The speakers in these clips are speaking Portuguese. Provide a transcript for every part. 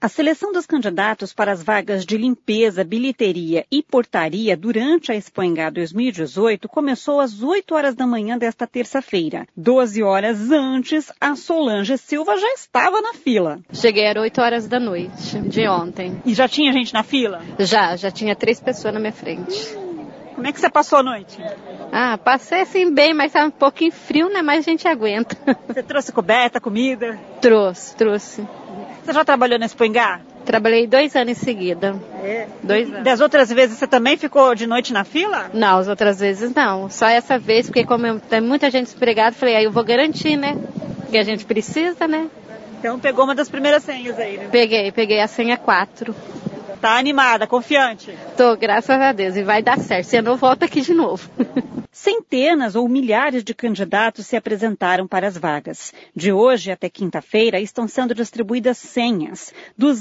A seleção dos candidatos para as vagas de limpeza, bilheteria e portaria durante a Expo Engá 2018 começou às 8 horas da manhã desta terça-feira. 12 horas antes, a Solange Silva já estava na fila. Cheguei às 8 horas da noite de ontem. E já tinha gente na fila? Já tinha 3 pessoas na minha frente. Como é que você passou a noite? Passei assim bem, mas estava um pouquinho frio, né? Mas a gente aguenta. Você trouxe coberta, comida? Trouxe. Você já trabalhou na Expo Engá? Trabalhei 2 anos em seguida. 2 anos. Das outras vezes você também ficou de noite na fila? Não, as outras vezes não. Só essa vez, porque como tem muita gente desempregada, falei, aí eu vou garantir, né? Porque a gente precisa, né? Então pegou uma das primeiras senhas aí, né? Peguei a senha 4. Tá animada, confiante? Tô, graças a Deus. E vai dar certo. Se eu não volto aqui de novo. Centenas ou milhares de candidatos se apresentaram para as vagas. De hoje até quinta-feira estão sendo distribuídas senhas,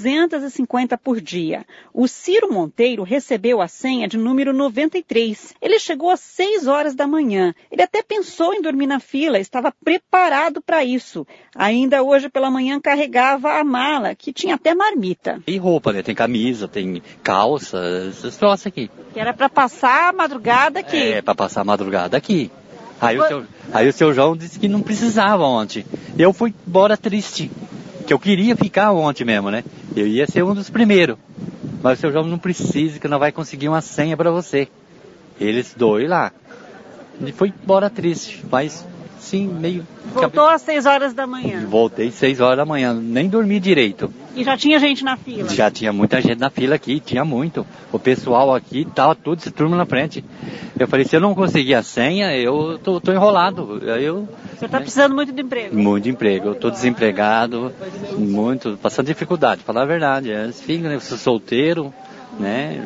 250 por dia. O Ciro Monteiro recebeu a senha de número 93. Ele chegou às 6 horas da manhã. Ele até pensou em dormir na fila, estava preparado para isso. Ainda hoje pela manhã carregava a mala, que tinha até marmita. E roupa, né? Tem camisa, tem calça, esses troços aqui. Que era para passar a madrugada aqui. Para passar a madrugada aqui. Aí o seu João disse que não precisava ontem. Eu fui embora triste, que eu queria ficar ontem mesmo, né? Eu ia ser um dos primeiros. Mas o seu João não precisa, que não vai conseguir uma senha para você. Eles dois lá. Ele foi embora triste, mas sim, meio... Voltou às 6 horas da manhã. Voltei 6 horas da manhã, nem dormi direito. E já tinha gente na fila? Já tinha muita gente na fila aqui, tinha muito. O pessoal aqui tava tudo esse turma na frente. Eu falei, se eu não conseguir a senha, eu tô enrolado. O senhor tá precisando muito de emprego? Muito emprego. Eu tô desempregado, passando dificuldade, falar a verdade. Filho, né? Eu sou solteiro, né?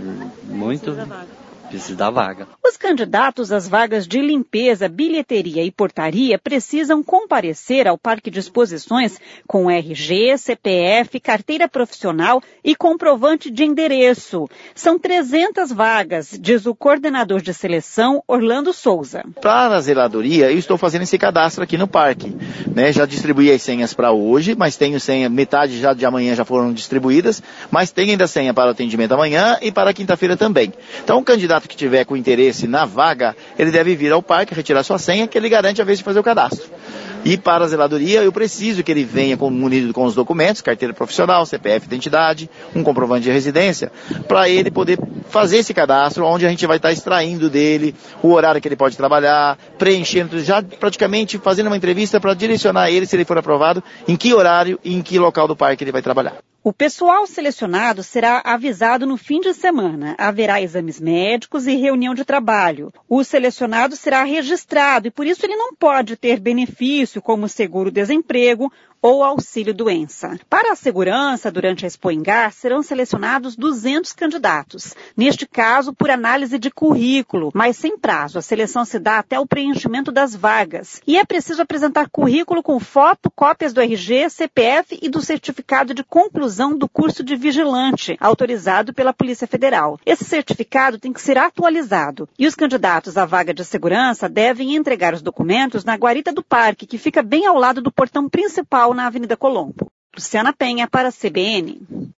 Precisa da vaga. Os candidatos às vagas de limpeza, bilheteria e portaria precisam comparecer ao Parque de Exposições com RG, CPF, carteira profissional e comprovante de endereço. São 300 vagas, diz o coordenador de seleção, Orlando Souza. Para a zeladoria, eu estou fazendo esse cadastro aqui no parque. Né? Já distribuí as senhas para hoje, mas tenho senha, metade já de amanhã já foram distribuídas, mas tem ainda senha para o atendimento amanhã e para quinta-feira também. Então, o candidato que tiver com interesse na vaga, ele deve vir ao parque, retirar sua senha, que ele garante a vez de fazer o cadastro. E para a zeladoria, eu preciso que ele venha munido com os documentos, carteira profissional, CPF, identidade, um comprovante de residência, para ele poder fazer esse cadastro, onde a gente vai estar extraindo dele o horário que ele pode trabalhar, preenchendo, já praticamente fazendo uma entrevista para direcionar ele, se ele for aprovado, em que horário e em que local do parque ele vai trabalhar. O pessoal selecionado será avisado no fim de semana. Haverá exames médicos e reunião de trabalho. O selecionado será registrado e, por isso, ele não pode ter benefício como seguro-desemprego ou auxílio-doença. Para a segurança, durante a Expo Engá, serão selecionados 200 candidatos. Neste caso, por análise de currículo, mas sem prazo. A seleção se dá até o preenchimento das vagas. E é preciso apresentar currículo com foto, cópias do RG, CPF e do certificado de conclusão do curso de vigilante, autorizado pela Polícia Federal. Esse certificado tem que ser atualizado. E os candidatos à vaga de segurança devem entregar os documentos na guarita do parque, que fica bem ao lado do portão principal na Avenida Colombo. Luciana Penha para a CBN.